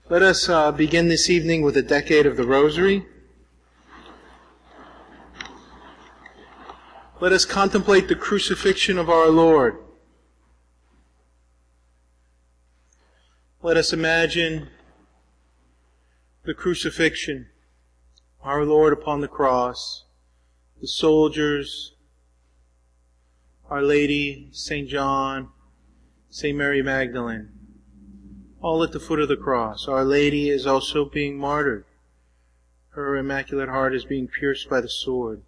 Let us begin this evening with a decade of the Rosary. Let us contemplate the crucifixion of our Lord. Let us imagine the crucifixion, our Lord upon the cross, the soldiers, Our Lady, St. John, St. Mary Magdalene, all at the foot of the cross. Our Lady is also being martyred. Her Immaculate Heart is being pierced by the sword.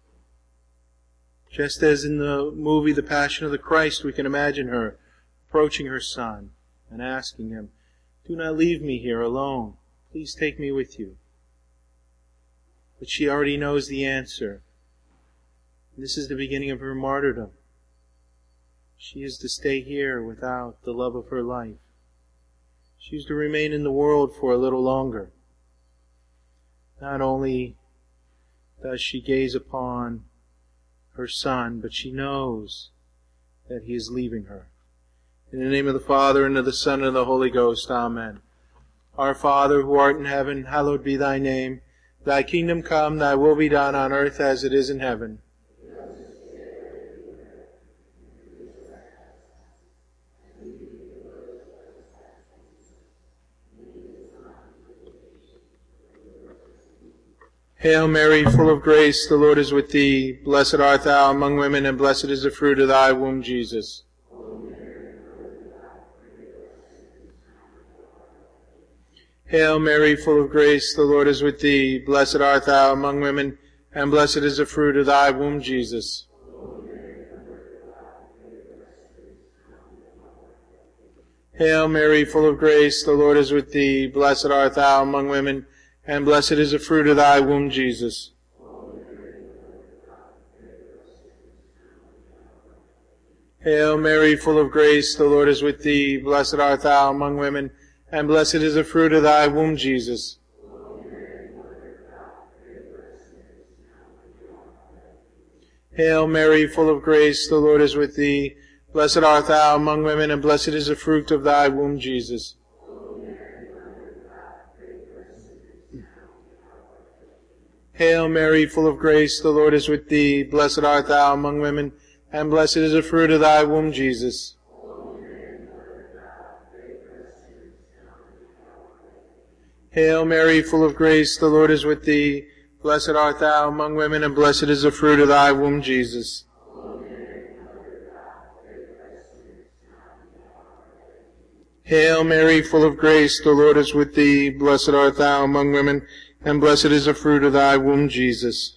Just as in the movie The Passion of the Christ, we can imagine her approaching her Son and asking him, "Do not leave me here alone. Please take me with you." But she already knows the answer. This is the beginning of her martyrdom. She is to stay here without the love of her life. She is to remain in the world for a little longer. Not only does she gaze upon her Son, but she knows that he is leaving her. In the name of the Father, and of the Son, and of the Holy Ghost. Amen. Our Father, who art in heaven, hallowed be thy name. Thy kingdom come, thy will be done on earth as it is in heaven. Hail Mary, full of grace, the Lord is with thee. Blessed art thou among women, and blessed is the fruit of thy womb, Jesus. Hail Mary, full of grace, the Lord is with thee. Blessed art thou among women, and blessed is the fruit of thy womb, Jesus. Hail Mary, full of grace, the Lord is with thee. Blessed art thou among women, and blessed is the fruit of thy womb, Jesus. Hail Mary, full of grace, the Lord is with thee. Blessed art thou among women, and blessed is the fruit of thy womb, Jesus. Hail Mary, full of grace, the Lord is with thee. Blessed art thou among women, and blessed is the fruit of thy womb, Jesus. Hail Mary, full of grace, the Lord is with thee. Blessed art thou among women, and blessed is the fruit of thy womb, Jesus. Hail Mary, full of grace, the Lord is with thee. Blessed art thou among women, and blessed is the fruit of thy womb, Jesus. Hail Mary, full of grace, the Lord is with thee. Blessed art thou among women, and blessed is the fruit of thy womb, Jesus.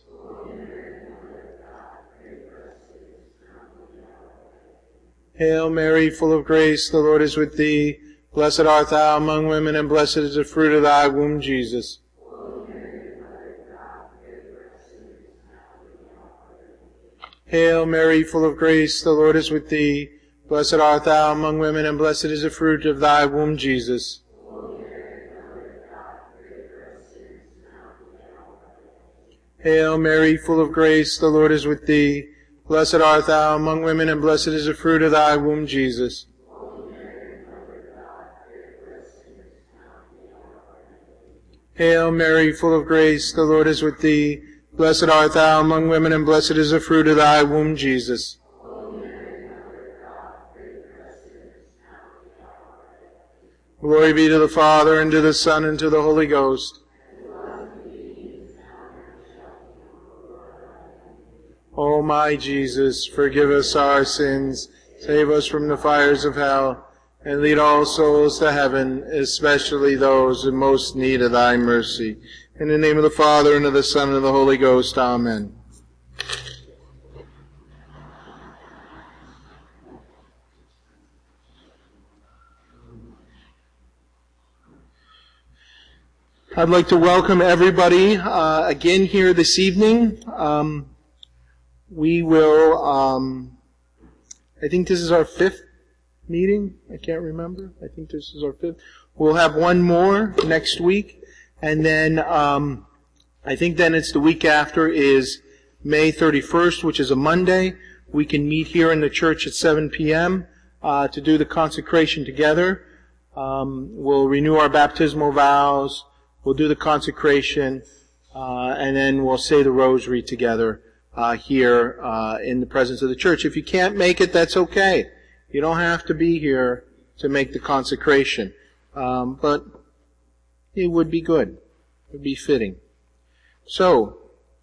Hail Mary, full of grace, the Lord is with thee. Blessed art thou among women, and blessed is the fruit of thy womb, Jesus. Hail Mary, full of grace, the Lord is with thee. Blessed art thou among women, and blessed is the fruit of thy womb, Jesus. Hail Mary, full of grace, the Lord is with thee. Blessed art thou among women, and blessed is the fruit of thy womb, Jesus. Hail Mary, full of grace, the Lord is with thee. Blessed art thou among women, and blessed is the fruit of thy womb, Jesus. Glory be to the Father, and to the Son, and to the Holy Ghost. O my Jesus, forgive us our sins, save us from the fires of hell, and lead all souls to heaven, especially those in most need of thy mercy. In the name of the Father, and of the Son, and of the Holy Ghost. Amen. I'd like to welcome everybody again here this evening. We will, I think this is our 5th meeting. I can't remember. I think this is our 5th. We'll have one more next week. And then, I think then it's the week after is May 31st, which is a Monday. We can meet here in the church at 7 p.m. To do the consecration together. We'll renew our baptismal vows. We'll do the consecration. And then we'll say the rosary together here in the presence of the church. If you can't make it, that's okay. You don't have to be here to make the consecration. But it would be good. It would be fitting. So,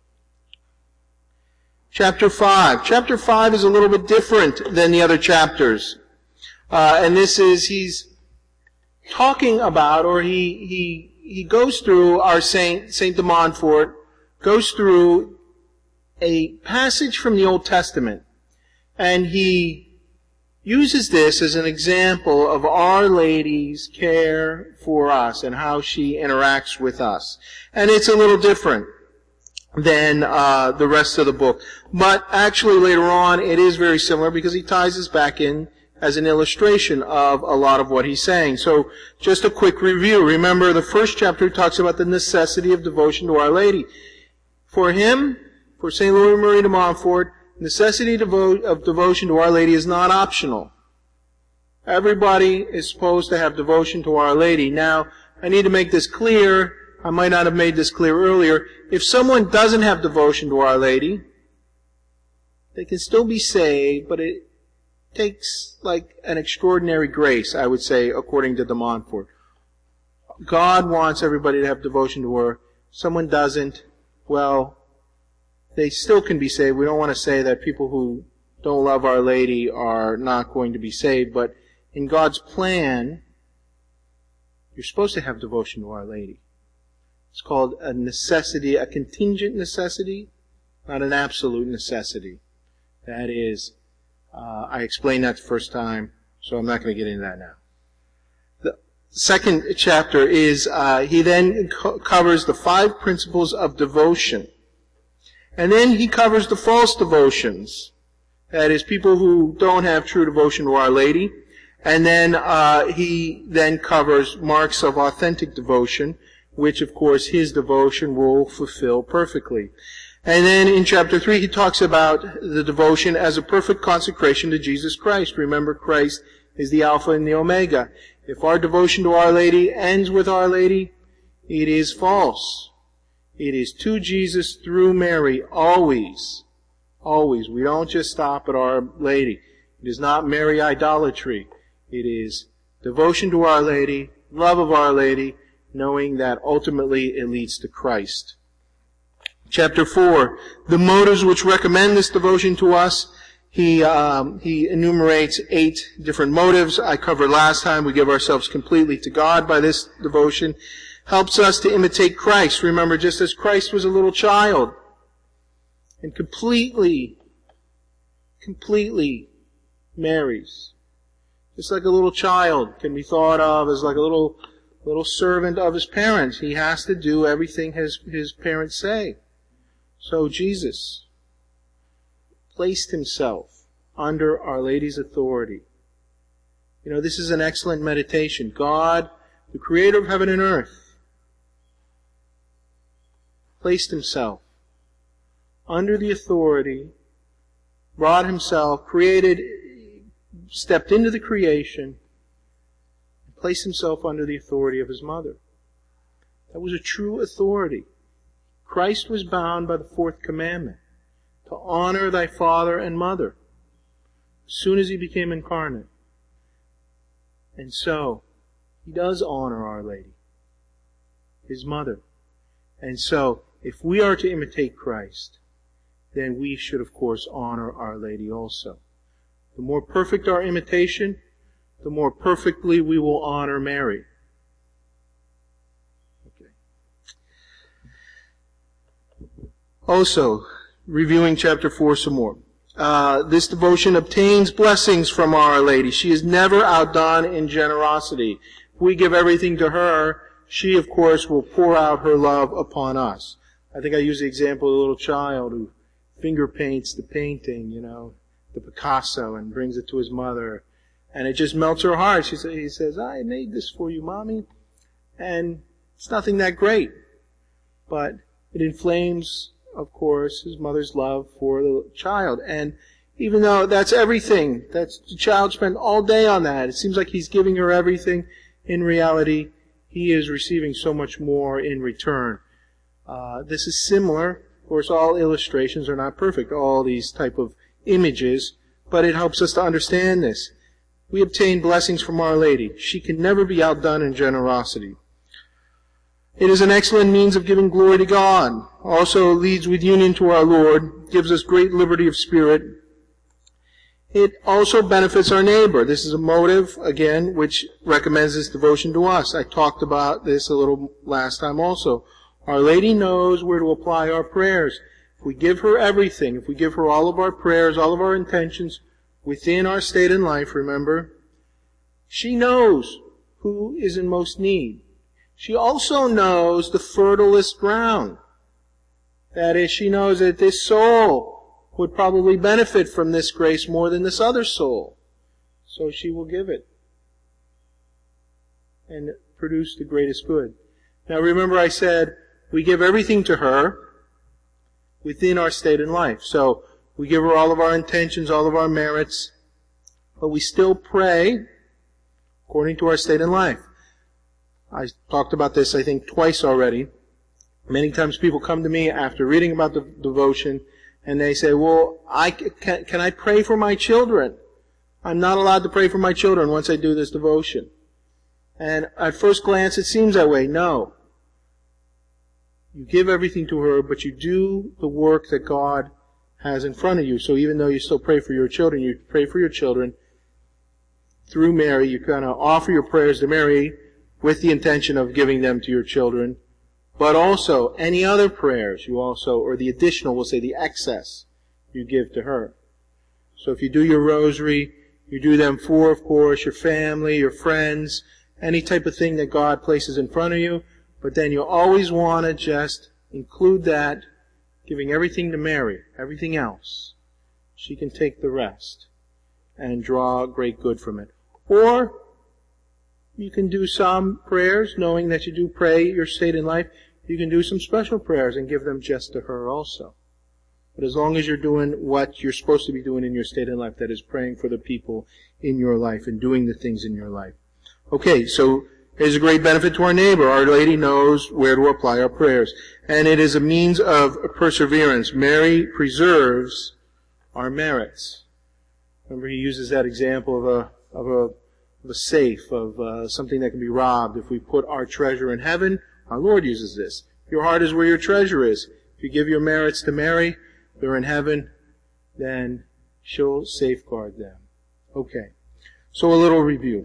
Chapter 5. Chapter 5 is a little bit different than the other chapters. And this is, he's talking about, or he goes through, our Saint de Montfort, goes through a passage from the Old Testament. And he uses this as an example of Our Lady's care for us and how she interacts with us. And it's a little different than the rest of the book. But actually later on it is very similar because he ties this back in as an illustration of a lot of what he's saying. So just a quick review. Remember the first chapter talks about the necessity of devotion to Our Lady. For him, for St. Louis Marie de Montfort, necessity of devotion to Our Lady is not optional. Everybody is supposed to have devotion to Our Lady. Now, I need to make this clear. I might not have made this clear earlier. If someone doesn't have devotion to Our Lady, they can still be saved, but it takes like an extraordinary grace, I would say, according to de Montfort. God wants everybody to have devotion to her. If someone doesn't, well, they still can be saved. We don't want to say that people who don't love Our Lady are not going to be saved, but in God's plan, you're supposed to have devotion to Our Lady. It's called a necessity, a contingent necessity, not an absolute necessity. That is, I explained that the first time, so I'm not going to get into that now. The second chapter is, he then covers the 5 principles of devotion. And then he covers the false devotions. That is, people who don't have true devotion to Our Lady. And then he then covers marks of authentic devotion, which, of course, his devotion will fulfill perfectly. And then in chapter 3, he talks about the devotion as a perfect consecration to Jesus Christ. Remember, Christ is the Alpha and the Omega. If our devotion to Our Lady ends with Our Lady, it is false. It is to Jesus through Mary, always. Always. We don't just stop at Our Lady. It is not Mary idolatry. It is devotion to Our Lady, love of Our Lady, knowing that ultimately it leads to Christ. Chapter 4, the motives which recommend this devotion to us. He enumerates 8 different motives. I covered last time. We give ourselves completely to God by this devotion. Helps us to imitate Christ. Remember, just as Christ was a little child and completely marries. Just like a little child can be thought of as like a little servant of his parents. He has to do everything his parents say. So Jesus placed himself under Our Lady's authority. You know, this is an excellent meditation. God, the creator of heaven and earth, placed himself under the authority, brought himself, stepped into the creation, and placed himself under the authority of his mother. That was a true authority. Christ was bound by the 4th commandment, to honor thy father and mother, as soon as he became incarnate. And so, he does honor Our Lady, his mother. And so, if we are to imitate Christ, then we should, of course, honor Our Lady also. The more perfect our imitation, the more perfectly we will honor Mary. Okay. Also, reviewing chapter 4 some more. This devotion obtains blessings from Our Lady. She is never outdone in generosity. If we give everything to her, she, of course, will pour out her love upon us. I think I used the example of a little child who finger paints the painting, the Picasso, and brings it to his mother. And it just melts her heart. He says, I made this for you, Mommy. And it's nothing that great. But it inflames, of course, his mother's love for the child. And even though that's everything, the child spent all day on that. It seems like he's giving her everything. in reality, he is receiving so much more in return. This is similar. Of course, all illustrations are not perfect, all these type of images, but it helps us to understand this. We obtain blessings from Our Lady. She can never be outdone in generosity. It is an excellent means of giving glory to God. Also leads with union to our Lord, gives us great liberty of spirit. It also benefits our neighbor. This is a motive, again, which recommends this devotion to us. I talked about this a little last time also. Our Lady knows where to apply our prayers. If we give her everything, if we give her all of our prayers, all of our intentions within our state in life, remember, she knows who is in most need. She also knows the fertilest ground. That is, she knows that this soul would probably benefit from this grace more than this other soul. So she will give it and produce the greatest good. Now remember I said we give everything to her within our state in life. So we give her all of our intentions, all of our merits, but we still pray according to our state in life. I talked about this, I think, twice already. Many times people come to me after reading about the devotion and they say, well, can I pray for my children? I'm not allowed to pray for my children once I do this devotion. And at first glance it seems that way. No. You give everything to her, but you do the work that God has in front of you. So even though you still pray for your children, you pray for your children through Mary. You kind of offer your prayers to Mary with the intention of giving them to your children. But also, any other prayers you also, or the additional, we'll say the excess, you give to her. So if you do your rosary, you do them for, of course, your family, your friends, any type of thing that God places in front of you. But then you always want to just include that, giving everything to Mary, everything else. She can take the rest and draw great good from it. Or you can do some prayers, knowing that you do pray your state in life. You can do some special prayers and give them just to her also. But as long as you're doing what you're supposed to be doing in your state in life, that is praying for the people in your life and doing the things in your life. Okay, so there's a great benefit to our neighbor. Our Lady knows where to apply our prayers. And it is a means of perseverance. Mary preserves our merits. Remember, he uses that example of a safe, of something that can be robbed. If we put our treasure in heaven, our Lord uses this. Your heart is where your treasure is. If you give your merits to Mary, they're in heaven, then she'll safeguard them. Okay, so a little review.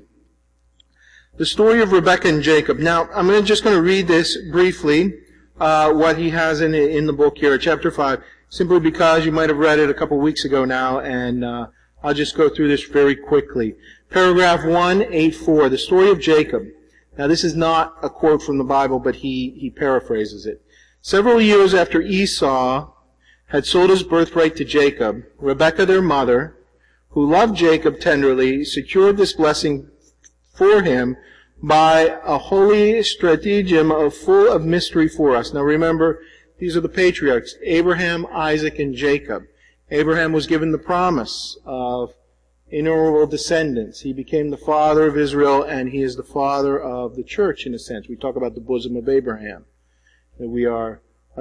The story of Rebekah and Jacob. Now, I'm just going to read this briefly, what he has in the book here, chapter 5, simply because you might have read it a couple weeks ago now, and I'll just go through this very quickly. Paragraph 184, the story of Jacob. Now, this is not a quote from the Bible, but he paraphrases it. Several years after Esau had sold his birthright to Jacob, Rebekah, their mother, who loved Jacob tenderly, secured this blessing for him by a holy stratagem full of mystery for us. Now remember, these are the patriarchs, Abraham, Isaac, and Jacob. Abraham was given the promise of innumerable descendants. He became the father of Israel, and he is the father of the church in a sense. We talk about the bosom of Abraham, that we are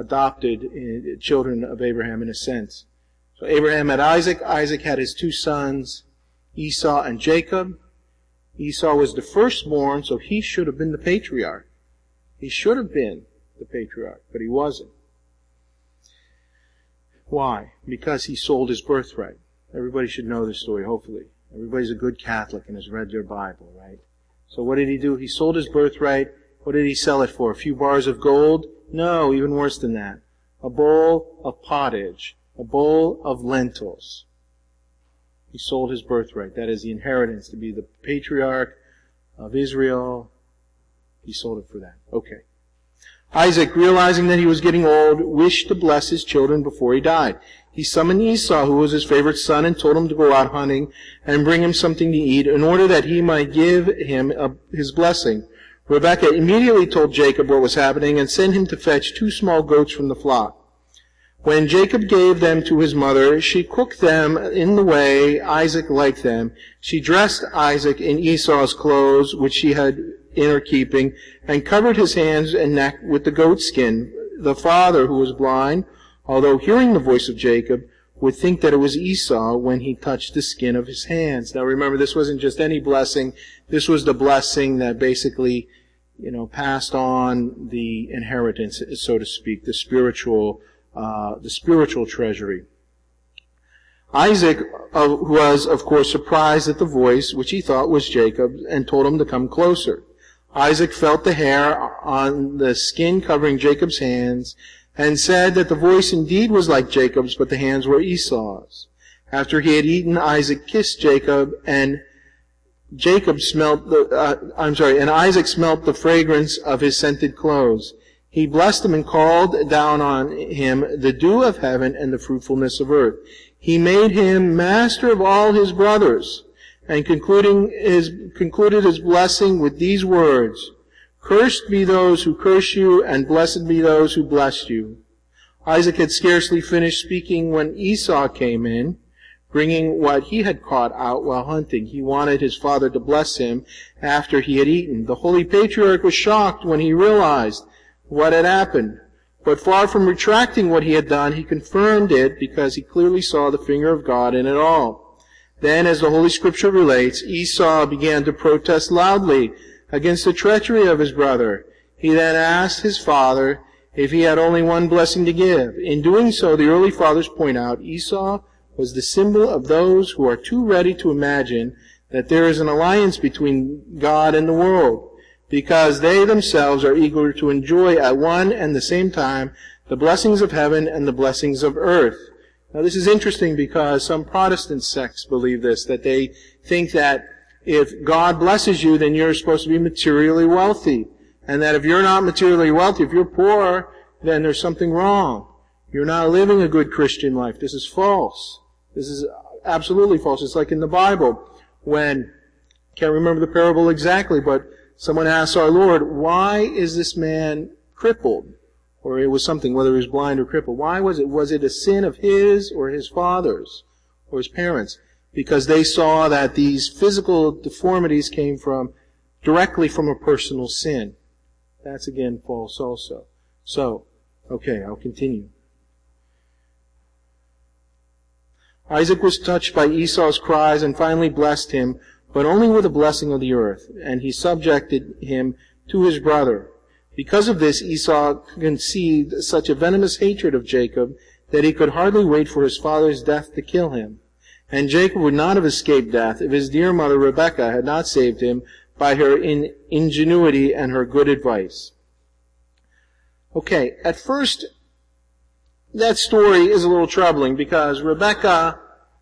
adopted children of Abraham in a sense. So Abraham had Isaac. Isaac had his two sons, Esau and Jacob. Esau was the firstborn, so he should have been the patriarch. He should have been the patriarch, but he wasn't. Why? Because he sold his birthright. Everybody should know this story, hopefully. Everybody's a good Catholic and has read their Bible, right? So what did he do? He sold his birthright. What did he sell it for? A few bars of gold? No, even worse than that. A bowl of pottage. A bowl of lentils. He sold his birthright. That is the inheritance, to be the patriarch of Israel. He sold it for that. Okay. Isaac, realizing that he was getting old, wished to bless his children before he died. He summoned Esau, who was his favorite son, and told him to go out hunting and bring him something to eat in order that he might give him his blessing. Rebekah immediately told Jacob what was happening and sent him to fetch 2 small goats from the flock. When Jacob gave them to his mother, she cooked them in the way Isaac liked them. She dressed Isaac in Esau's clothes, which she had inner keeping, and covered his hands and neck with the goat skin. The father, who was blind, although hearing the voice of Jacob, would think that it was Esau when he touched the skin of his hands. Now remember, this wasn't just any blessing. This was the blessing that basically, passed on the inheritance, so to speak, the spiritual treasury. Isaac was, of course, surprised at the voice, which he thought was Jacob's, and told him to come closer. Isaac felt the hair on the skin covering Jacob's hands, and said that the voice indeed was like Jacob's, but the hands were Esau's. After he had eaten, Isaac kissed Jacob, and Isaac smelt the fragrance of his scented clothes. He blessed him and called down on him the dew of heaven and the fruitfulness of earth. He made him master of all his brothers, and concluded his blessing with these words, "Cursed be those who curse you, and blessed be those who bless you." Isaac had scarcely finished speaking when Esau came in, bringing what he had caught out while hunting. He wanted his father to bless him after he had eaten. The holy patriarch was shocked when he realized what had happened. But far from retracting what he had done, he confirmed it because he clearly saw the finger of God in it all. Then, as the Holy Scripture relates, Esau began to protest loudly against the treachery of his brother. He then asked his father if he had only one blessing to give. In doing so, the early fathers point out Esau was the symbol of those who are too ready to imagine that there is an alliance between God and the world, because they themselves are eager to enjoy at one and the same time the blessings of heaven and the blessings of earth. Now this is interesting because some Protestant sects believe this, that they think that if God blesses you, then you're supposed to be materially wealthy. And that if you're not materially wealthy, if you're poor, then there's something wrong. You're not living a good Christian life. This is false. This is absolutely false. It's like in the Bible when, can't remember the parable exactly, but someone asks our Lord, why is this man crippled? Or it was something, whether he was blind or crippled. Why was it? Was it a sin of his or his father's or his parents? Because they saw that these physical deformities came directly from a personal sin. That's again false also. So, okay, I'll continue. Isaac was touched by Esau's cries and finally blessed him, but only with a blessing of the earth, and he subjected him to his brother. Because of this, Esau conceived such a venomous hatred of Jacob that he could hardly wait for his father's death to kill him. And Jacob would not have escaped death if his dear mother Rebekah had not saved him by her ingenuity and her good advice. Okay, at first, that story is a little troubling because Rebekah,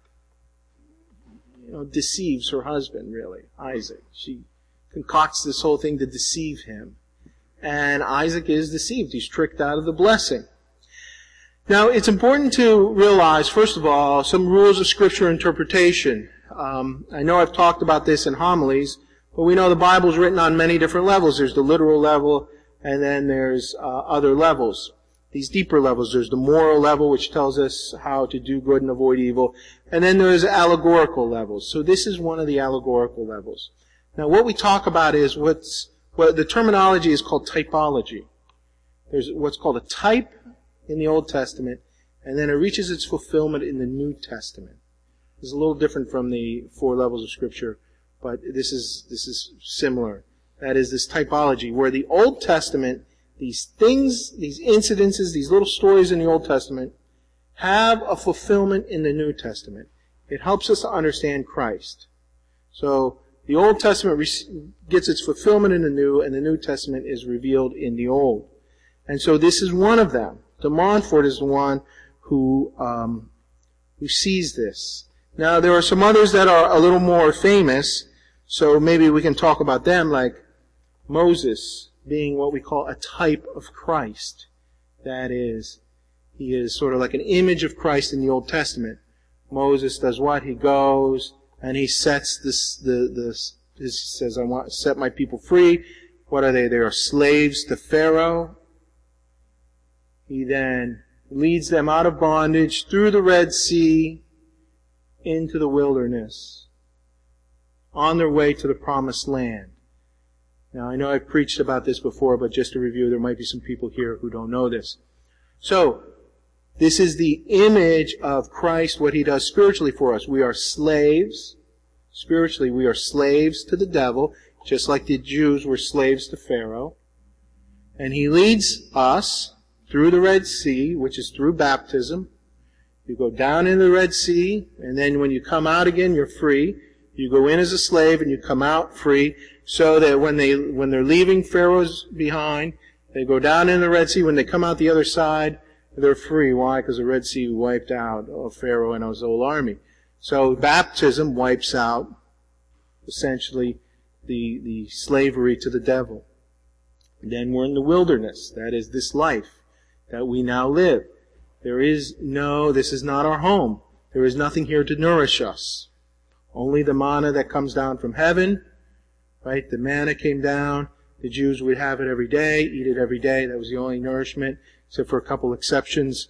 deceives her husband, really, Isaac. She concocts this whole thing to deceive him. And Isaac is deceived. He's tricked out of the blessing. Now, it's important to realize, first of all, some rules of Scripture interpretation. I know I've talked about this in homilies, but we know the Bible is written on many different levels. There's the literal level, and then there's other levels. These deeper levels. There's the moral level, which tells us how to do good and avoid evil. And then there's allegorical levels. So this is one of the allegorical levels. Now, what we talk about is the terminology is called typology. There's what's called a type in the Old Testament, and then it reaches its fulfillment in the New Testament. This is a little different from the 4 levels of Scripture, but this is similar. That is this typology, where the Old Testament, these things, these incidences, these little stories in the Old Testament, have a fulfillment in the New Testament. It helps us to understand Christ. So, the Old Testament gets its fulfillment in the New, and the New Testament is revealed in the Old. And so this is one of them. De Montfort is the one who sees this. Now, there are some others that are a little more famous, so maybe we can talk about them, like Moses being what we call a type of Christ. That is, he is sort of like an image of Christ in the Old Testament. Moses does what? He goes and he sets he says, I want to set my people free. What are they? They are slaves to Pharaoh. He then leads them out of bondage through the Red Sea into the wilderness on their way to the promised land. Now, I know I've preached about this before, but just to review, there might be some people here who don't know this. So, this is the image of Christ, what He does spiritually for us. We are slaves. Spiritually, we are slaves to the devil, just like the Jews were slaves to Pharaoh. And He leads us through the Red Sea, which is through baptism. You go down in the Red Sea, and then when you come out again, you're free. You go in as a slave, and you come out free, so that when they're leaving Pharaoh's behind, they go down in the Red Sea. When they come out the other side, they're free. Why? Because the Red Sea wiped out Pharaoh and his whole army. So baptism wipes out, essentially, the slavery to the devil. And then we're in the wilderness. That is this life that we now live. This is not our home. There is nothing here to nourish us. Only the manna that comes down from heaven, right? The manna came down. The Jews would have it every day, eat it every day. That was the only nourishment, except for a couple exceptions.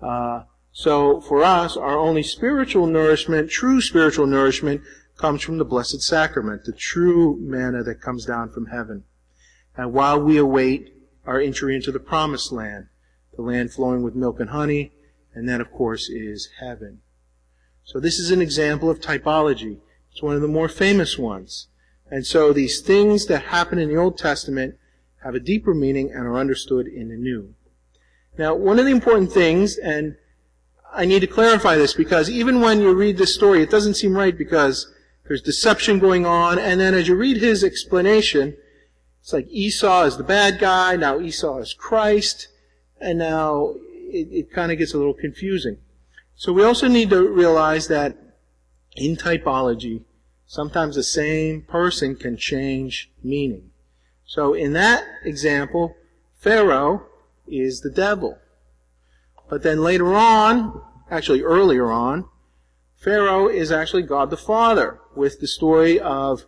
So for us, our only spiritual nourishment, true spiritual nourishment, comes from the Blessed Sacrament, the true manna that comes down from heaven. And while we await our entry into the Promised Land, the land flowing with milk and honey, and that, of course, is heaven. So this is an example of typology. It's one of the more famous ones. And so these things that happen in the Old Testament have a deeper meaning and are understood in the New. Now, one of the important things, and I need to clarify this, because even when you read this story, it doesn't seem right because there's deception going on, and then as you read his explanation, it's like Esau is the bad guy, now Esau is Christ, and now it kind of gets a little confusing. So we also need to realize that in typology, sometimes the same person can change meaning. So in that example, Pharaoh is the devil. But then later on, actually earlier on, Pharaoh is actually God the Father, with the story of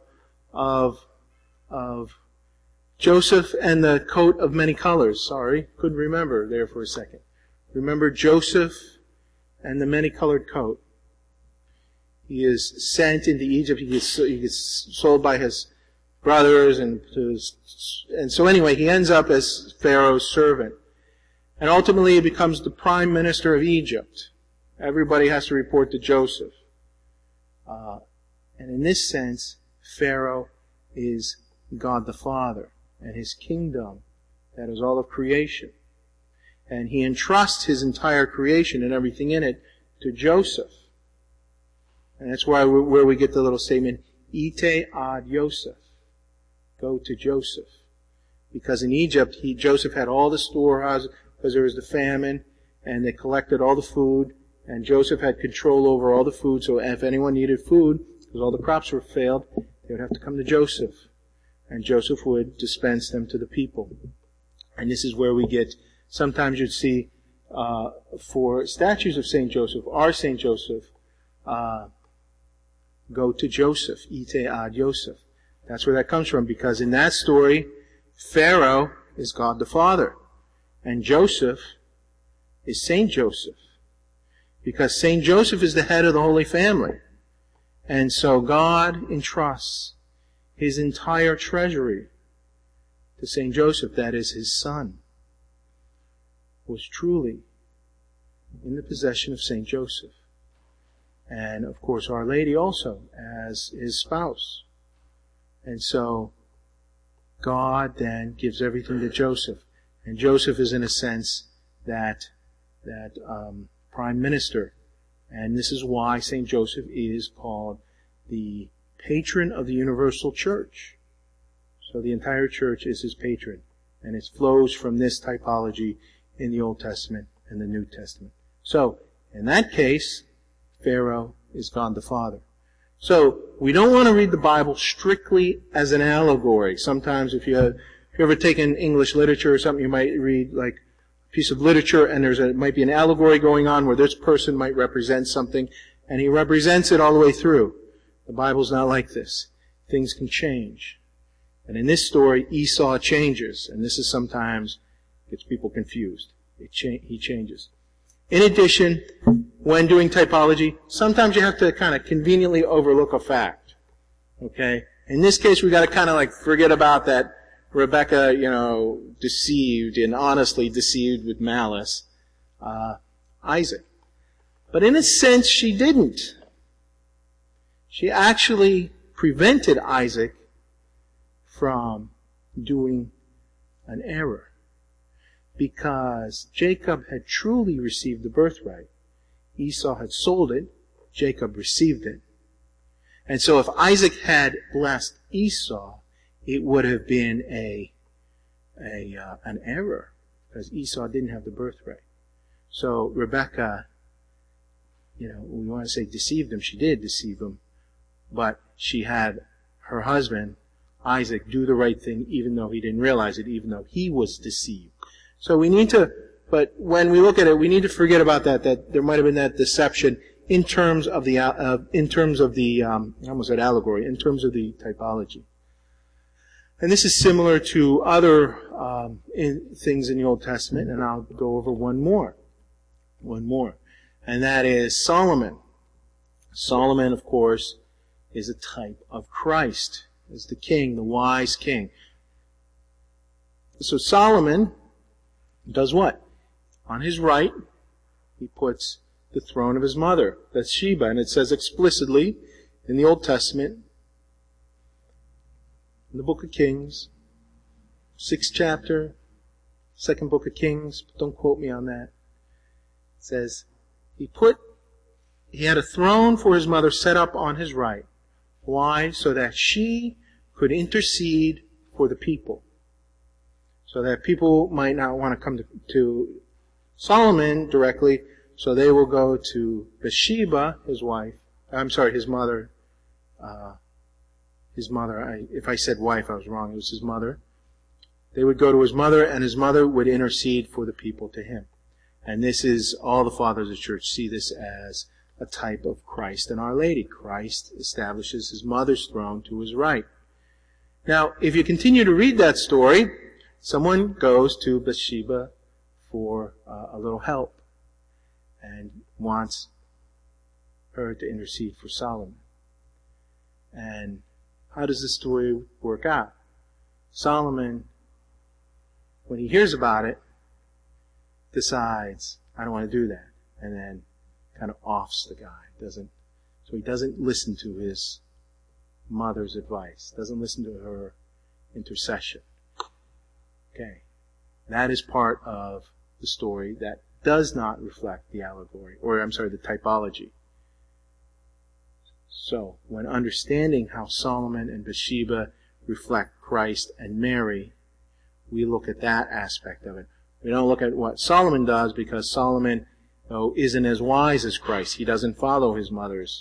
Joseph and the coat of many colors. Sorry, couldn't remember there for a second. Remember Joseph and the many-colored coat. He is sent into Egypt. He gets sold by his brothers, and so anyway, he ends up as Pharaoh's servant. And ultimately, he becomes the prime minister of Egypt. Everybody has to report to Joseph. And in this sense, Pharaoh is God the Father, and his kingdom, that is all of creation. And he entrusts his entire creation and everything in it to Joseph. And that's where we get the little statement, Ite ad Yosef. Go to Joseph. Because in Egypt, Joseph had all the storehouses, because there was the famine, and they collected all the food, and Joseph had control over all the food, so if anyone needed food, because all the crops were failed, they would have to come to Joseph. And Joseph would dispense them to the people. And this is where we get, sometimes you'd see, for statues of St. Joseph, our St. Joseph, go to Joseph, Ite ad Yosef. That's where that comes from, because in that story, Pharaoh is God the Father, and Joseph is Saint Joseph, because Saint Joseph is the head of the Holy Family. And so God entrusts his entire treasury to Saint Joseph, that is his son, was truly in the possession of Saint Joseph. And, of course, Our Lady also as his spouse. And so God then gives everything to Joseph. And Joseph is, in a sense, that prime minister. And this is why St. Joseph is called the patron of the universal church. So the entire church is his patron. And it flows from this typology in the Old Testament and the New Testament. So, in that case, Pharaoh is God the Father. So, we don't want to read the Bible strictly as an allegory. Sometimes if you ever taken English literature or something, you might read like a piece of literature and it might be an allegory going on where this person might represent something, and he represents it all the way through. The Bible's not like this. Things can change. And in this story, Esau changes, and this is sometimes gets people confused. He changes. In addition, when doing typology, sometimes you have to kind of conveniently overlook a fact. Okay? In this case, we got to kind of like forget about that Rebecca, deceived and honestly deceived with malice Isaac. But in a sense, she didn't. She actually prevented Isaac from doing an error, because Jacob had truly received the birthright. Esau had sold it. Jacob received it. And so if Isaac had blessed Esau, it would have been an error, because Esau didn't have the birthright. So Rebekah, we want to say deceived him. She did deceive him, but she had her husband, Isaac, do the right thing even though he didn't realize it, even though he was deceived. So but when we look at it, we need to forget about that there might have been that deception in terms of the I almost said allegory, in terms of the typology. And this is similar to other things in the Old Testament, and I'll go over one more. And that is Solomon. Solomon, of course, is a type of Christ, is the king, the wise king. So Solomon does what? On his right, he puts the throne of his mother, Bathsheba, and it says explicitly in the Old Testament, in the book of Kings, 6th chapter, 2nd book of Kings, don't quote me on that. It says, he had a throne for his mother set up on his right. Why? So that she could intercede for the people. So that people might not want to come to Solomon directly, so they will go to Bathsheba, his mother. If I said wife, I was wrong. It was his mother. They would go to his mother, and his mother would intercede for the people to him. And this is, all the fathers of the church see this as a type of Christ and Our Lady. Christ establishes his mother's throne to his right. Now, if you continue to read that story, someone goes to Bathsheba for a little help and wants her to intercede for Solomon. And how does the story work out? Solomon, when he hears about it, decides, I don't want to do that. And then kind of offs the guy. So he doesn't listen to his mother's advice. Doesn't listen to her intercession. Okay. That is part of the story that does not reflect the allegory, the typology. So, when understanding how Solomon and Bathsheba reflect Christ and Mary, we look at that aspect of it. We don't look at what Solomon does, because Solomon, isn't as wise as Christ. He doesn't follow his mother's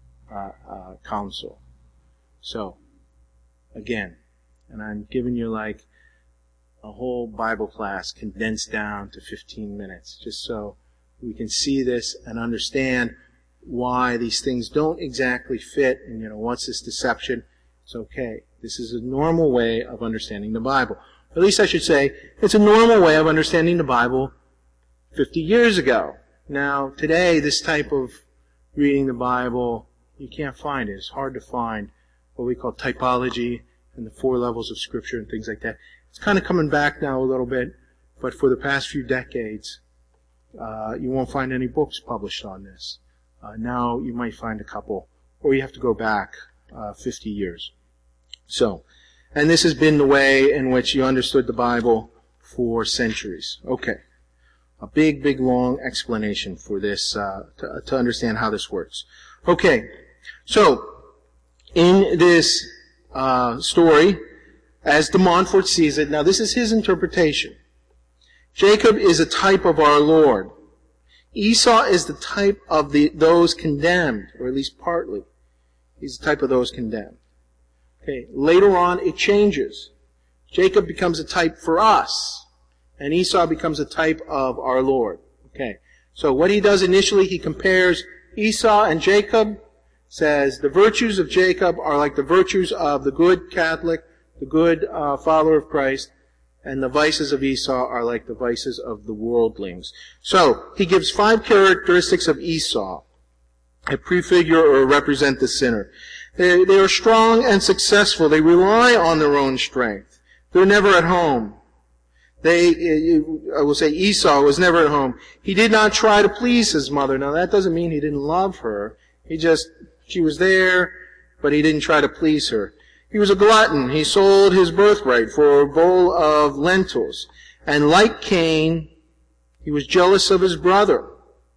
counsel. So, again, and I'm giving you like a whole Bible class condensed down to 15 minutes, just so we can see this and understand why these things don't exactly fit, and what's this deception? It's okay. This is a normal way of understanding the Bible. At least I should say, it's a normal way of understanding the Bible 50 years ago. Now, today, this type of reading the Bible, you can't find it. It's hard to find what we call typology and the 4 levels of Scripture and things like that. It's kind of coming back now a little bit, but for the past few decades, you won't find any books published on this. Now you might find a couple, or you have to go back 50 years. So, and this has been the way in which you understood the Bible for centuries. Okay. A big, long explanation for this, to understand how this works. Okay. So, in this story, as de Montfort sees it, now this is his interpretation. Jacob is a type of our Lord. Esau is the type of those condemned, or at least partly. He's the type of those condemned. Okay, later on it changes. Jacob becomes a type for us, and Esau becomes a type of our Lord. Okay, so what he does initially, he compares Esau and Jacob, says the virtues of Jacob are like the virtues of the good Catholic, the good follower of Christ, and the vices of Esau are like the vices of the worldlings. So, he gives 5 characteristics of Esau that prefigure or represent the sinner. They are strong and successful. They rely on their own strength. They're never at home. I will say Esau was never at home. He did not try to please his mother. Now that doesn't mean he didn't love her. She was there, but he didn't try to please her. He was a glutton. He sold his birthright for a bowl of lentils. And like Cain, he was jealous of his brother.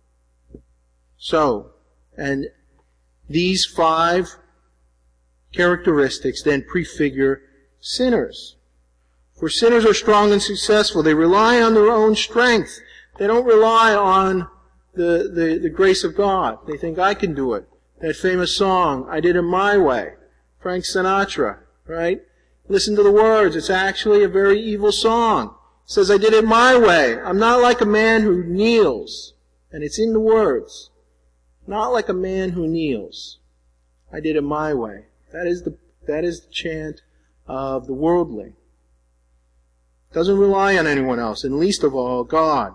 And these 5 characteristics then prefigure sinners. For sinners are strong and successful. They rely on their own strength. They don't rely on the grace of God. They think, I can do it. That famous song, I Did It My Way. Frank Sinatra, right? Listen to the words. It's actually a very evil song. It says, I did it my way. I'm not like a man who kneels. And it's in the words. Not like a man who kneels. I did it my way. That is the chant of the worldly. Doesn't rely on anyone else, and least of all, God.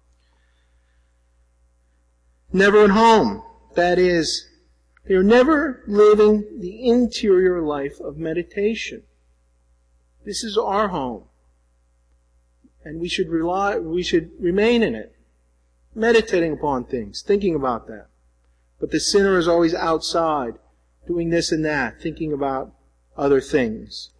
Never at home. That is, they're never living the interior life of meditation. This is our home. And we should remain in it. Meditating upon things, thinking about that. But the sinner is always outside, doing this and that, thinking about other things.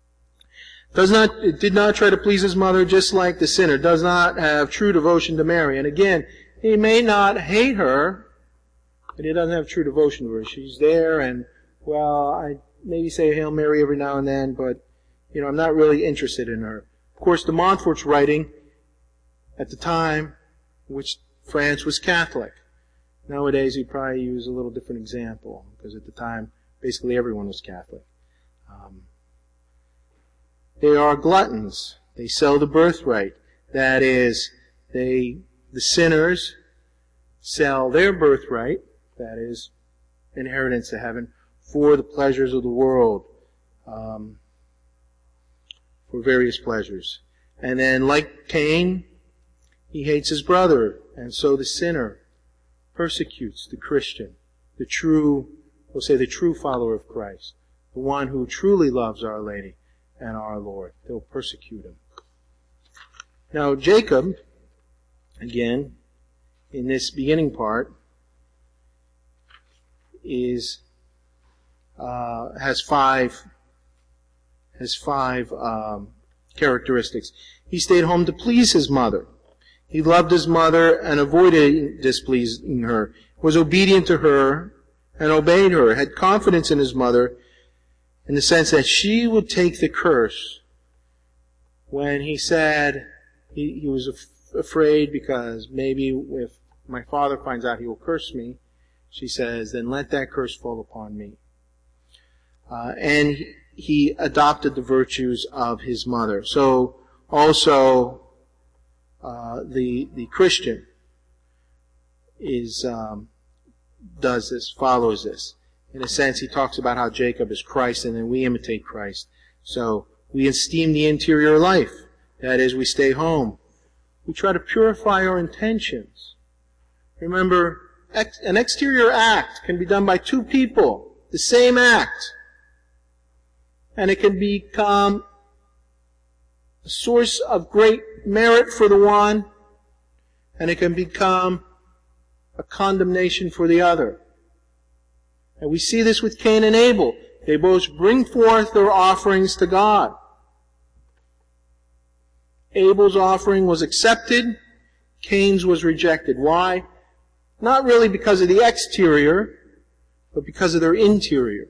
Did not try to please his mother, just like the sinner. Does not have true devotion to Mary. And again, he may not hate her, but he doesn't have true devotion to her. She's there, and, well, I maybe say Hail Mary every now and then, but, I'm not really interested in her. Of course, de Montfort's writing at the time, which France was Catholic. Nowadays, he'd probably use a little different example, because at the time, basically everyone was Catholic. They are gluttons. They sell the birthright. That is, the sinners sell their birthright, that is, inheritance to heaven, for the pleasures of the world, for various pleasures. And then, like Cain, he hates his brother, and so the sinner persecutes the Christian, the true follower of Christ, the one who truly loves Our Lady and our Lord. They'll persecute him. Now, Jacob, again, in this beginning part, has five characteristics. He stayed home to please his mother. He loved his mother and avoided displeasing her, was obedient to her and obeyed her, had confidence in his mother in the sense that she would take the curse. When he said he was afraid because maybe if my father finds out he will curse me, she says, then let that curse fall upon me. And he adopted the virtues of his mother. So also the Christian does this, follows this. In a sense, he talks about how Jacob is Christ, and then we imitate Christ. So we esteem the interior life. That is, we stay home. We try to purify our intentions. Remember, an exterior act can be done by 2 people, the same act. And it can become a source of great merit for the one, and it can become a condemnation for the other. And we see this with Cain and Abel. They both bring forth their offerings to God. Abel's offering was accepted. Cain's was rejected. Why? Not really because of the exterior, but because of their interior.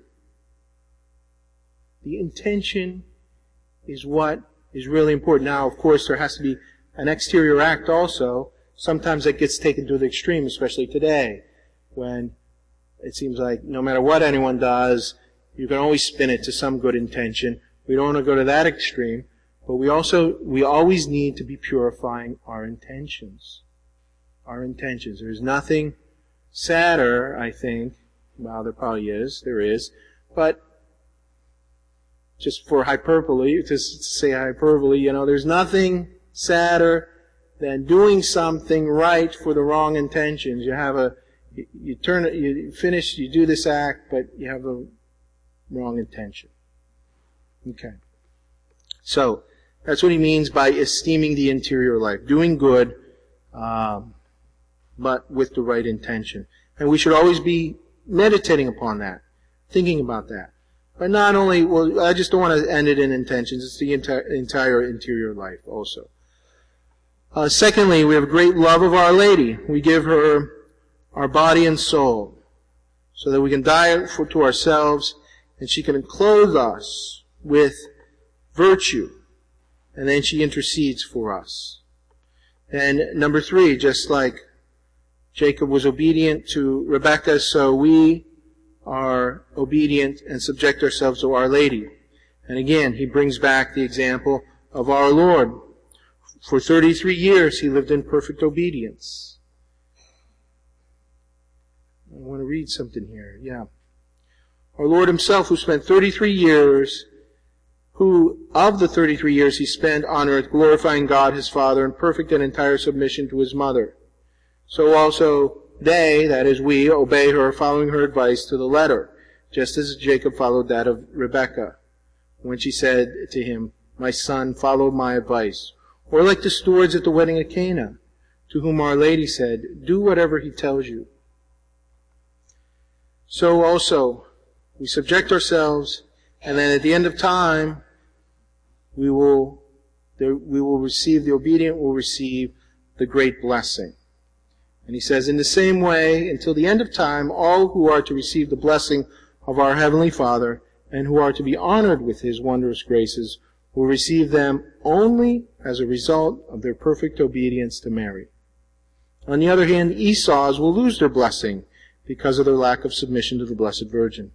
The intention is what is really important. Now, of course, there has to be an exterior act also. Sometimes that gets taken to the extreme, especially today, when it seems like no matter what anyone does, you can always spin it to some good intention. We don't want to go to that extreme, but we always need to be purifying our intentions. Our intentions. There's nothing sadder, I think. Well, there probably is. There is. But just for hyperbole, to say hyperbole, there's nothing sadder than doing something right for the wrong intentions. You do this act, but you have a wrong intention. Okay. So, that's what he means by esteeming the interior life. Doing good, but with the right intention. And we should always be meditating upon that, thinking about that. But not only, well, I just don't want to end it in intentions, it's the entire interior life also. Secondly, we have a great love of Our Lady. We give her our body and soul so that we can die to ourselves and she can clothe us with virtue. And then she intercedes for us. And number 3, just like Jacob was obedient to Rebekah, so we are obedient and subject ourselves to Our Lady. And again, he brings back the example of our Lord. For 33 years, he lived in perfect obedience. I want to read something here. Yeah. Our Lord himself, who spent 33 years, who of the 33 years he spent on earth glorifying God his Father in perfect and entire submission to his mother. So also they, that is we, obey her, following her advice to the letter, just as Jacob followed that of Rebekah, when she said to him, "My son, follow my advice." Or like the stewards at the wedding at Cana, to whom Our Lady said, "Do whatever he tells you." So also, we subject ourselves, and then at the end of time, we will receive, the obedient will receive the great blessing. And he says, in the same way, until the end of time, all who are to receive the blessing of our Heavenly Father and who are to be honored with his wondrous graces will receive them only as a result of their perfect obedience to Mary. On the other hand, Esau's will lose their blessing because of their lack of submission to the Blessed Virgin.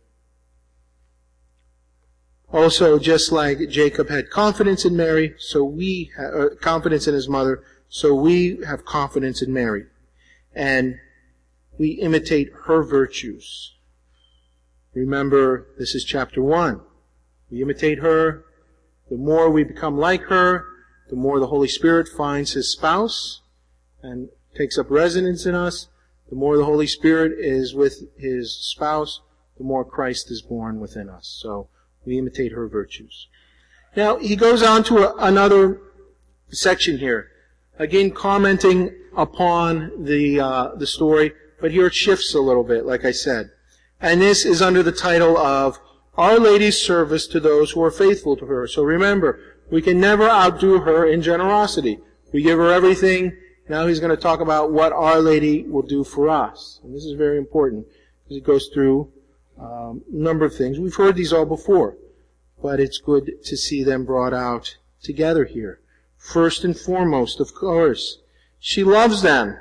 Also, just like Jacob had confidence in Mary, so we have confidence in his mother, so we have confidence in Mary. And we imitate her virtues. Remember, this is chapter 1. We imitate her. The more we become like her, the more the Holy Spirit finds his spouse and takes up residence in us. The more the Holy Spirit is with his spouse, the more Christ is born within us. So we imitate her virtues. Now, he goes on to another section here. Again, commenting upon the story, but here it shifts a little bit, like I said. And this is under the title of Our Lady's Service to Those Who Are Faithful to Her. So remember, we can never outdo her in generosity. We give her everything. Now he's going to talk about what Our Lady will do for us. And this is very important, because it goes through a number of things. We've heard these all before, but it's good to see them brought out together here. First and foremost, of course, she loves them.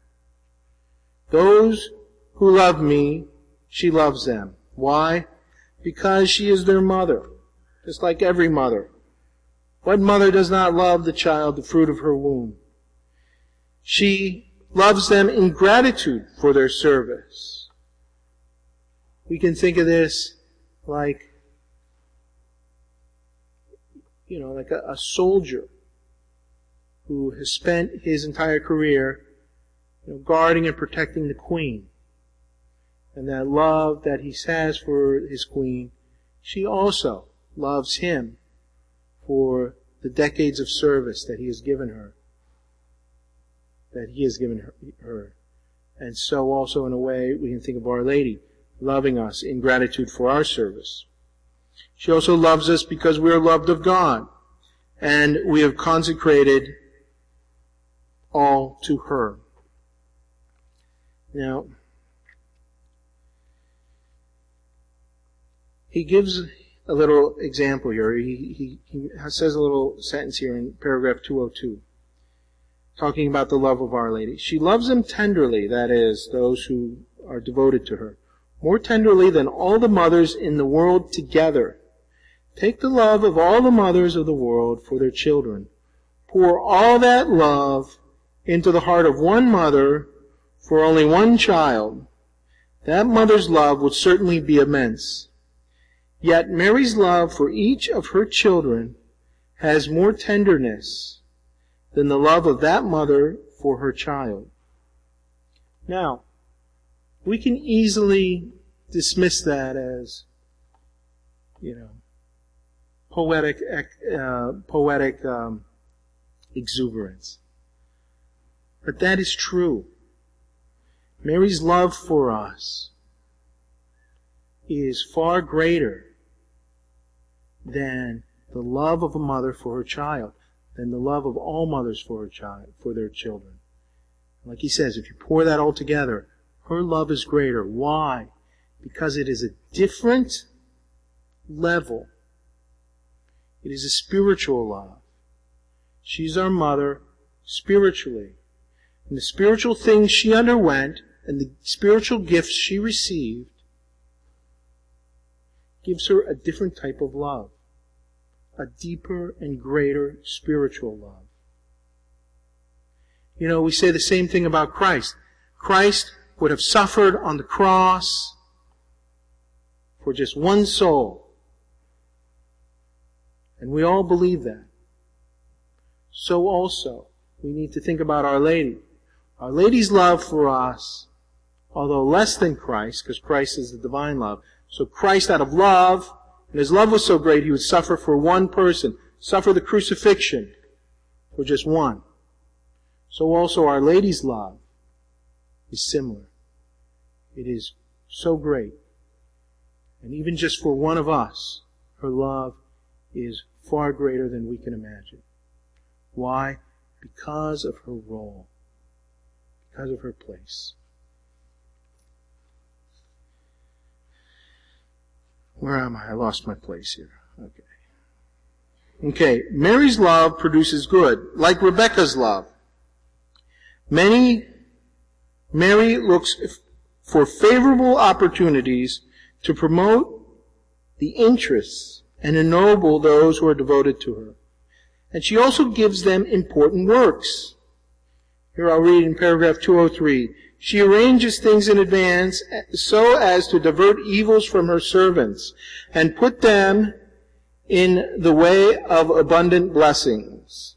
Those who love me, she loves them. Why? Because she is their mother, just like every mother. What mother does not love the child, the fruit of her womb? She loves them in gratitude for their service. We can think of this like, like a soldier who has spent his entire career guarding and protecting the queen. And that love that he has for his queen, she also loves him for the decades of service that he has given her. And so also in a way we can think of Our Lady loving us in gratitude for our service. She also loves us because we are loved of God, and we have consecrated all to her. Now, he gives a little example here. He says a little sentence here in paragraph 202, talking about the love of Our Lady. She loves them tenderly, that is, those who are devoted to her, more tenderly than all the mothers in the world together. Take the love of all the mothers of the world for their children. Pour all that love into the heart of one mother for only one child. That mother's love would certainly be immense. Yet Mary's love for each of her children has more tenderness than the love of that mother for her child. Now, we can easily dismiss that as, poetic exuberance. But that is true. Mary's love for us is far greater than the love of a mother for her child, than the love of all mothers for their children. Like he says, if you pour that all together, her love is greater. Why? Because it is a different level. It is a spiritual love. She's our mother spiritually. And the spiritual things she underwent and the spiritual gifts she received gives her a different type of love. A deeper and greater spiritual love. You know, we say the same thing about Christ. Christ would have suffered on the cross for just one soul. And we all believe that. So also, we need to think about Our Lady. Our Lady's love for us, although less than Christ, because Christ is the divine love. So Christ, out of love, and His love was so great, He would suffer for one person, suffer the crucifixion for just one. So also Our Lady's love is similar. It is so great. And even just for one of us, her love is far greater than we can imagine. Why? Because of her role. Because of her place. Where am I? I lost my place here. Okay, Mary's love produces good, like Rebecca's love. Mary looks for favorable opportunities to promote the interests and ennoble those who are devoted to her. And she also gives them important works. Here I'll read in paragraph 203. She arranges things in advance so as to divert evils from her servants and put them in the way of abundant blessings.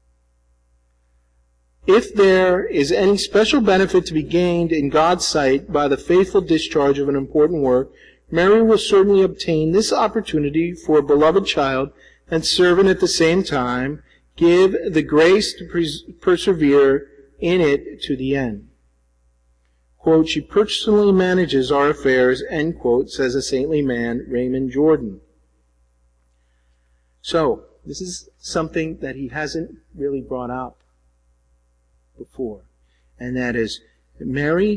If there is any special benefit to be gained in God's sight by the faithful discharge of an important work, Mary will certainly obtain this opportunity for a beloved child and servant at the same time, give the grace to persevere in it to the end. Quote, she personally manages our affairs, end quote, says a saintly man, Raymond Jordan. So, this is something that he hasn't really brought up before. And that is, Mary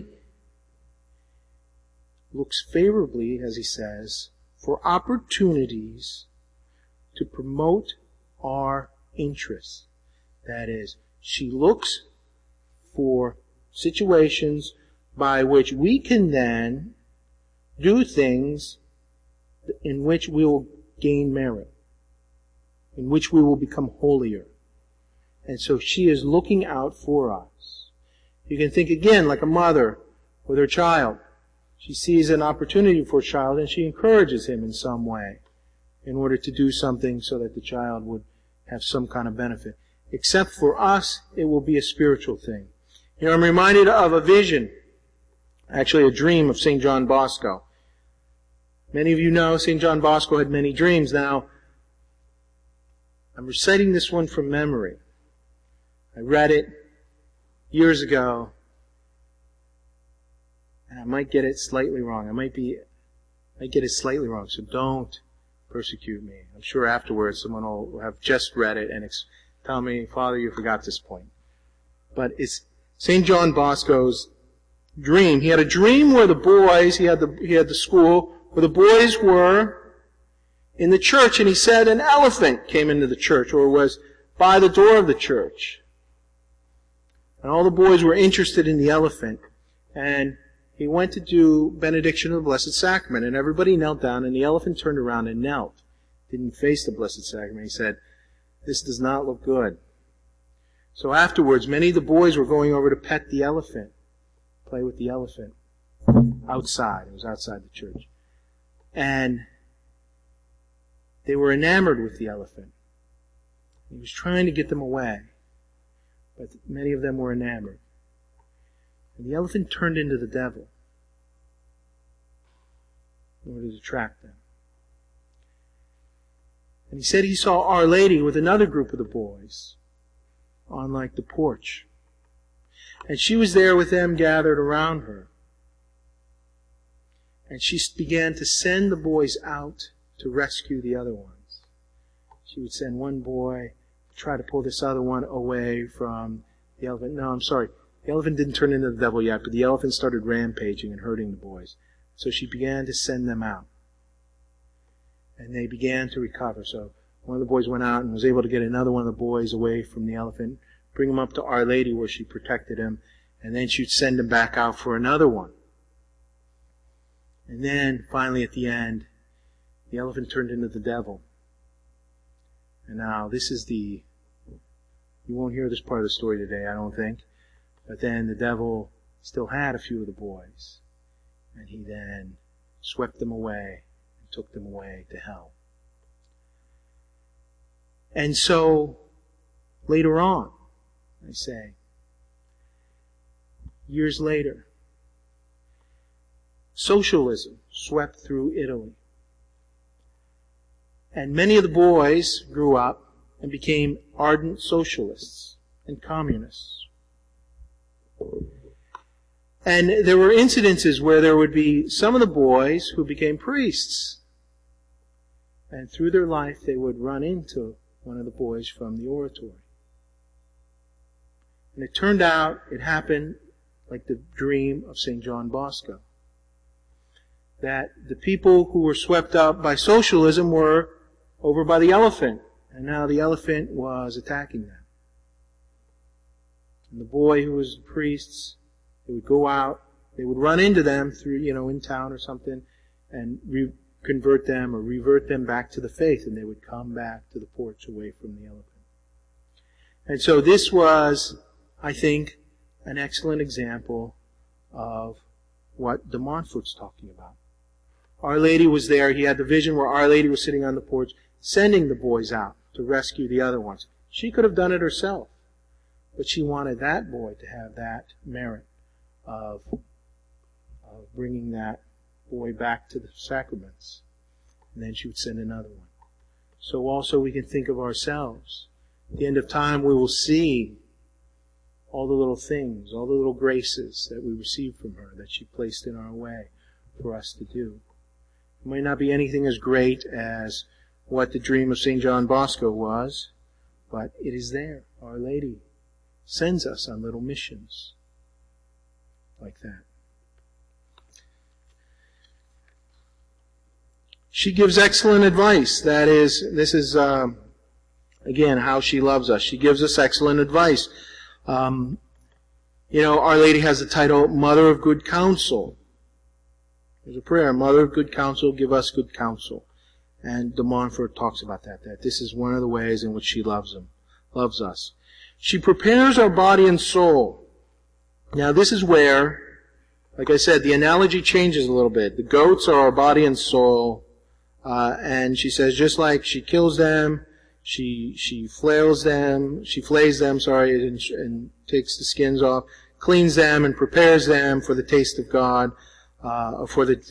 looks favorably, as he says, for opportunities to promote our interests. That is, she looks for situations by which we can then do things in which we will gain merit, in which we will become holier. And so she is looking out for us. You can think again like a mother with her child. She sees an opportunity for a child and she encourages him in some way in order to do something so that the child would have some kind of benefit. Except for us, it will be a spiritual thing. You know, I'm reminded of a vision, actually a dream of St. John Bosco. Many of you know St. John Bosco had many dreams. Now, I'm reciting this one from memory. I read it years ago, and I might get it slightly wrong. I might get it slightly wrong, so don't persecute me. I'm sure afterwards someone will have just read it and tell me, Father, you forgot this point. But it's St. John Bosco's dream. He had a dream where the boys, he had the school, where the boys were in the church, and he said an elephant came into the church, or was by the door of the church. And all the boys were interested in the elephant. And he went to do benediction of the Blessed Sacrament, and everybody knelt down, and the elephant turned around and knelt. Didn't face the Blessed Sacrament. He said, this does not look good. So afterwards, many of the boys were going over to pet the elephant, play with the elephant, outside. It was outside the church. And they were enamored with the elephant. He was trying to get them away, but many of them were enamored. And the elephant turned into the devil in order to attract them. And he said he saw Our Lady with another group of the boys on like the porch. And she was there with them gathered around her. And she began to send the boys out to rescue the other ones. She would send one boy to try to pull this other one away from the elephant. No, I'm sorry. The elephant didn't turn into the devil yet, but the elephant started rampaging and hurting the boys. So she began to send them out. And they began to recover. So one of the boys went out and was able to get another one of the boys away from the elephant, bring him up to Our Lady where she protected him, and then she'd send him back out for another one. And then, finally at the end, the elephant turned into the devil. And now, this is you won't hear this part of the story today, I don't think. But then the devil still had a few of the boys. And he then swept them away and took them away to hell. And so, later on, I say, years later, socialism swept through Italy. And many of the boys grew up and became ardent socialists and communists. And there were incidences where there would be some of the boys who became priests. And through their life they would run into one of the boys from the oratory. And it turned out it happened like the dream of St. John Bosco. That the people who were swept up by socialism were over by the elephant. And now the elephant was attacking them. And the boy who was priests, they would go out, they would run into them through, in town or something, and convert them or revert them back to the faith, and they would come back to the porch away from the elephant. And so this was, I think, an excellent example of what de Montfort's talking about. Our Lady was there. He had the vision where Our Lady was sitting on the porch, sending the boys out to rescue the other ones. She could have done it herself, but she wanted that boy to have that merit of bringing that boy back to the sacraments. And then she would send another one. So also we can think of ourselves. At the end of time we will see all the little things, all the little graces that we received from her, that she placed in our way for us to do. It might not be anything as great as what the dream of St. John Bosco was, but it is there. Our Lady sends us on little missions like that. She gives excellent advice. This is again, how she loves us. She gives us excellent advice. Our Lady has the title, Mother of Good Counsel. There's a prayer, Mother of Good Counsel, give us good counsel. And de Montfort talks about that this is one of the ways in which she loves us. She prepares our body and soul. Now this is where, like I said, the analogy changes a little bit. The goats are our body and soul, and she says just like she kills them, she flays them, and takes the skins off, cleans them and prepares them for the taste of God, I'm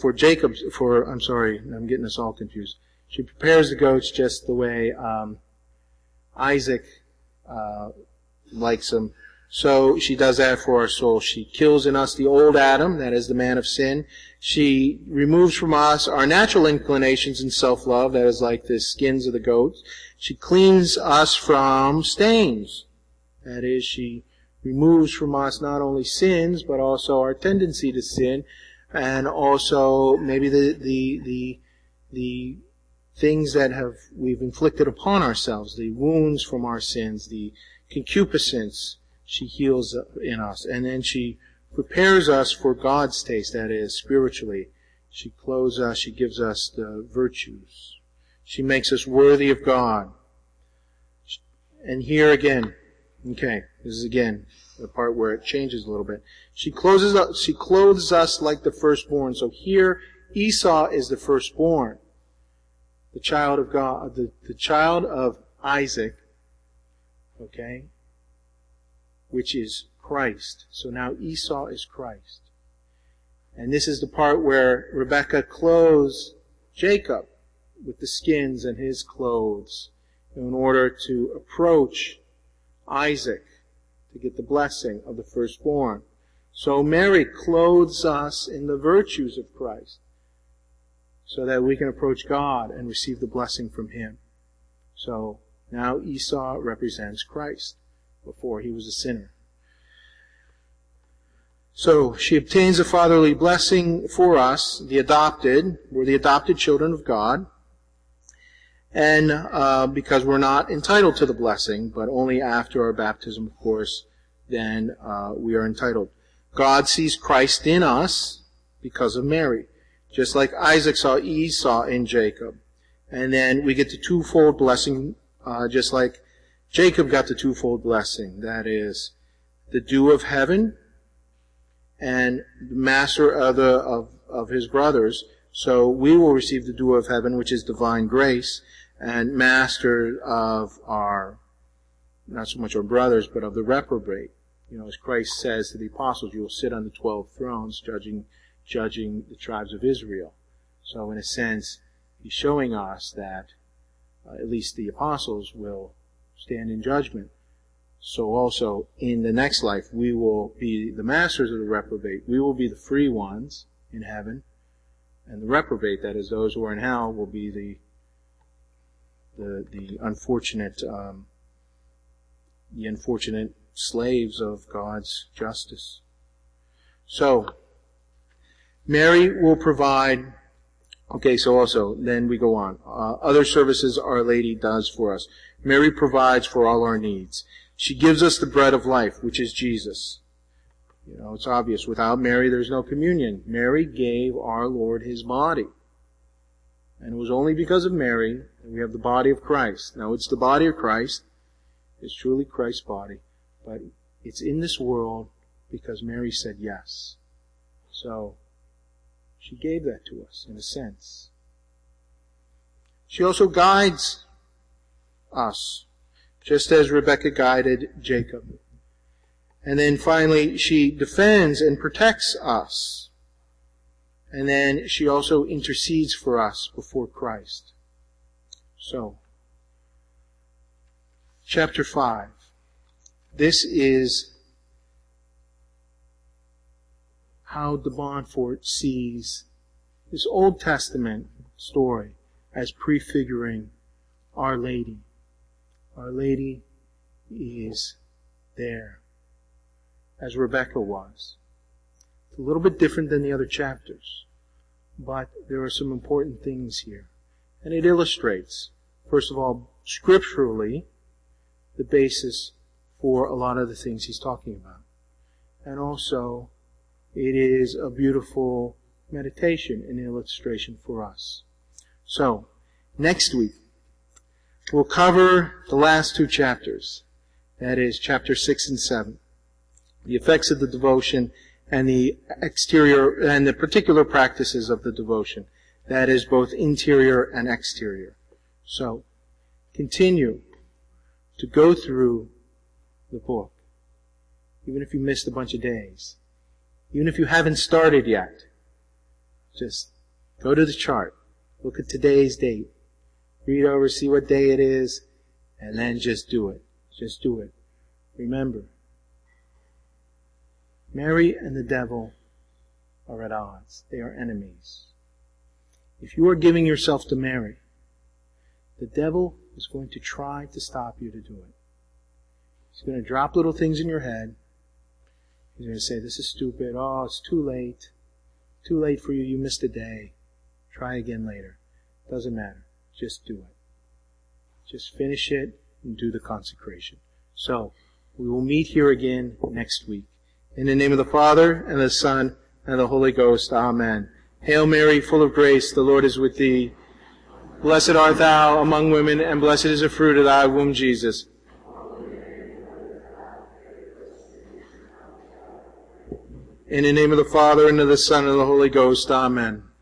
getting us all confused. She prepares the goats just the way Isaac likes them. So she does that for our soul. She kills in us the old Adam, that is the man of sin. She removes from us our natural inclinations and self-love, that is like the skins of the goats. She cleans us from stains. That is, she removes from us not only sins, but also our tendency to sin, and also maybe the things that we've inflicted upon ourselves, the wounds from our sins, the concupiscence. She heals in us. And then she prepares us for God's taste, that is, spiritually. She clothes us, she gives us the virtues. She makes us worthy of God. And here again, this is again the part where it changes a little bit. She clothes us like the firstborn. So here, Esau is the firstborn. The child of God, the child of Isaac, which is Christ. So now Esau is Christ. And this is the part where Rebekah clothes Jacob, with the skins and his clothes in order to approach Isaac to get the blessing of the firstborn. So Mary clothes us in the virtues of Christ so that we can approach God and receive the blessing from him. So now Esau represents Christ. Before he was a sinner. So she obtains a fatherly blessing for us, the adopted. We're the adopted children of God. And because we're not entitled to the blessing, but only after our baptism, of course, then we are entitled. God sees Christ in us because of Mary. Just like Isaac saw Esau in Jacob. And then we get the twofold blessing, just like Jacob got the twofold blessing. That is, the dew of heaven and the master of his brothers. So we will receive the dew of heaven, which is divine grace, and master of our, not so much our brothers, but of the reprobate. You know, as Christ says to the apostles, you will sit on the 12 thrones judging the tribes of Israel. So in a sense, he's showing us that at least the apostles will stand in judgment. So also in the next life we will be the masters of the reprobate. We will be the free ones in heaven, and the reprobate, that is those who are in hell, will be the unfortunate slaves of God's justice. So Mary will provide. Okay, so also, then we go on. Other services Our Lady does for us. Mary provides for all our needs. She gives us the bread of life, which is Jesus. You know, it's obvious. Without Mary, there's no communion. Mary gave our Lord his body. And it was only because of Mary that we have the body of Christ. Now, it's the body of Christ. It's truly Christ's body. But it's in this world because Mary said yes. So, she gave that to us, in a sense. She also guides us, just as Rebekah guided Jacob. And then finally, she defends and protects us. And then she also intercedes for us before Christ. So, chapter 5. This is how de Montfort sees this Old Testament story as prefiguring Our Lady. Our Lady is there, as Rebekah was. It's a little bit different than the other chapters, but there are some important things here. And it illustrates, first of all, scripturally, the basis for a lot of the things he's talking about. And also, it is a beautiful meditation and illustration for us. So, next week, we'll cover the last two chapters. That is, chapter 6 and 7. The effects of the devotion and the exterior and the particular practices of the devotion. That is, both interior and exterior. So, continue to go through the book. Even if you missed a bunch of days. Even if you haven't started yet, just go to the chart. Look at today's date. Read over, see what day it is, and then just do it. Just do it. Remember, Mary and the devil are at odds. They are enemies. If you are giving yourself to Mary, the devil is going to try to stop you to do it. He's going to drop little things in your head. He's going to say, this is stupid. Oh, it's too late. Too late for you. You missed a day. Try again later. Doesn't matter. Just do it. Just finish it and do the consecration. So, we will meet here again next week. In the name of the Father, and the Son, and the Holy Ghost. Amen. Hail Mary, full of grace, the Lord is with thee. Blessed art thou among women, and blessed is the fruit of thy womb, Jesus. In the name of the Father, and of the Son, and of the Holy Ghost. Amen.